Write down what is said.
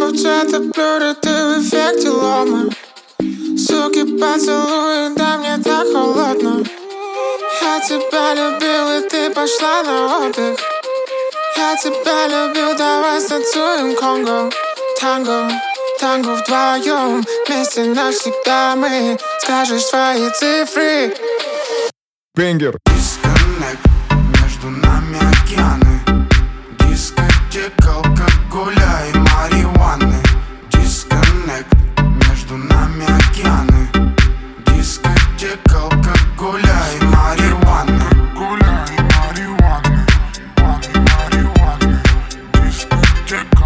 Словца топлю, ты в эффекте лома. Суки поцелуй, да мне так холодно. Я тебя любил, и ты пошла на отдых. Я тебя любил, давай станцуем конго. Танго, танго вдвоем, вместе навсегда мы. Скажешь свои цифры. Бенгер. Дисконнект, между нами океаны. Дискотека, алкоголя и марихуаны. Дисконнект, между нами океаны. Дискотека, алкоголя и марихуаны. Алкоголя и марихуаны. Дискотека.